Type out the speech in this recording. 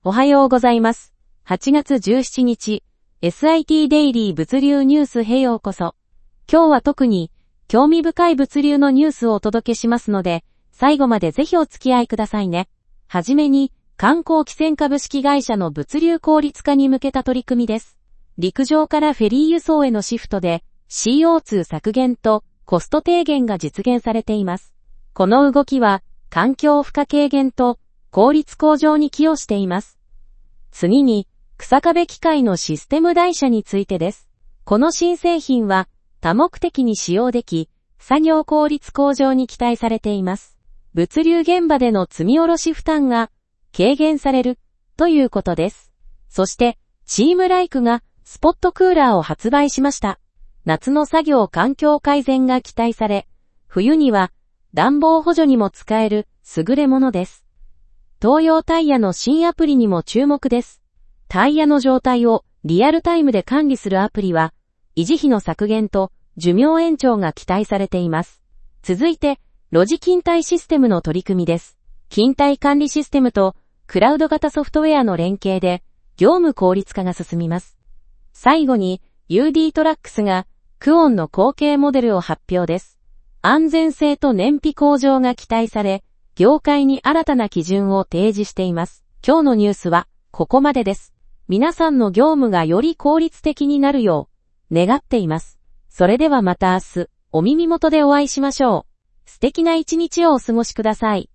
おはようございます。8月17日、SIT デイリー物流ニュースへようこそ。今日は特に興味深い物流のニュースをお届けしますので、最後までぜひお付き合いくださいね。はじめに、観光汽船株式会社の物流効率化に向けた取り組みです。陸上からフェリー輸送へのシフトで CO2 削減とコスト低減が実現されています。この動きは環境負荷軽減と効率向上に寄与しています。次に、草壁機械のシステム台車についてです。この新製品は多目的に使用でき、作業効率向上に期待されています。物流現場での積み下ろし負担が軽減されるということです。そして、チームライクがスポットクーラーを発売しました。夏の作業環境改善が期待され、冬には暖房補助にも使える優れものです。東洋タイヤの新アプリにも注目です。タイヤの状態をリアルタイムで管理するアプリは、維持費の削減と寿命延長が期待されています。続いて、ロジ勤怠システムの取り組みです。勤怠管理システムとクラウド型ソフトウェアの連携で、業務効率化が進みます。最後に、UD トラックスが、クオンの後継モデルを発表です。安全性と燃費向上が期待され、業界に新たな基準を提示しています。今日のニュースはここまでです。皆さんの業務がより効率的になるよう願っています。それではまた明日お耳元でお会いしましょう。素敵な一日をお過ごしください。